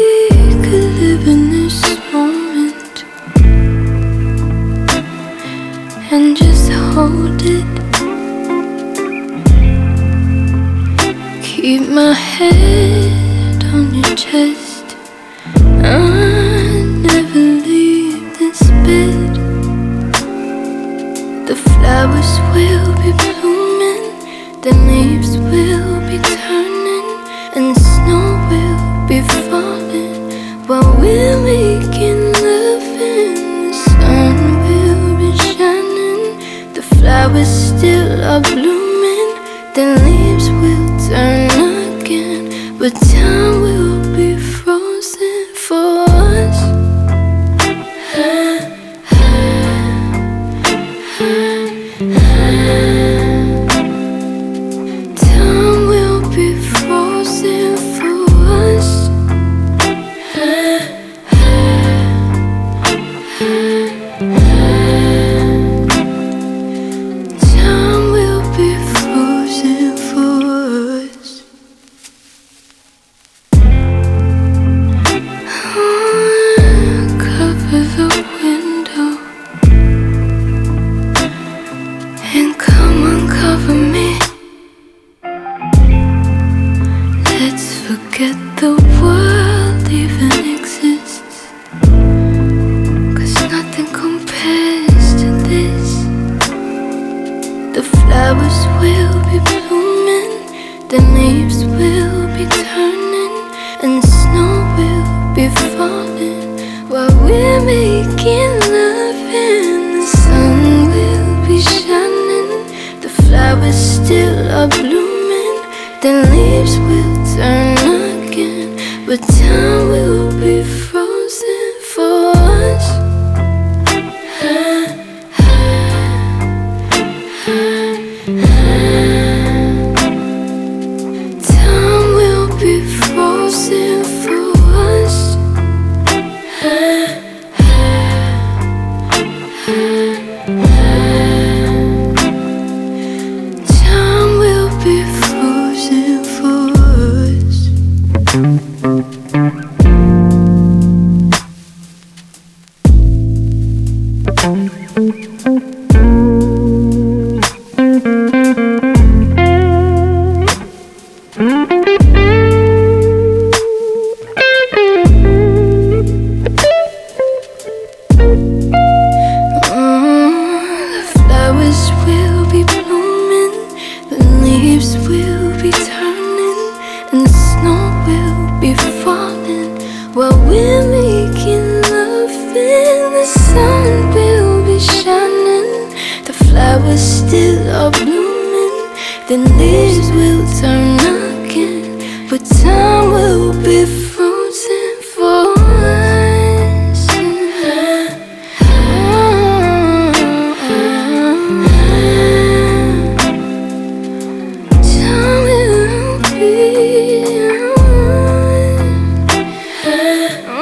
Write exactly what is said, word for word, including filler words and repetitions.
could live in this moment and just hold it. Keep my head on your chest. I'll never leave this bed. The flowers will be blooming, the leaves will be turning, and snow will be falling while we're making love. And the sun will be shining, the flowers still are blooming, the leaves will turn again, but time will be frozen for us. Time will be frozen for us. Time will be frozen for us. Cover the window and come uncover me. Let's forget the world even exists, 'cause nothing compares to this. The flowers will be blooming, the leaves will be turning, and snow will be falling while we're making love. And the sun will be shining, the flowers still are blooming, the leaves will turn again, but time will be frozen for us. Time will be frozen for us. Time will be frozen for us. The flowers will be blooming, the leaves will be turning, and the snow will be falling while we're making love. And the sun will be shining, the flowers still are blooming, the leaves will turn again, but time will be frozen for us. Time will be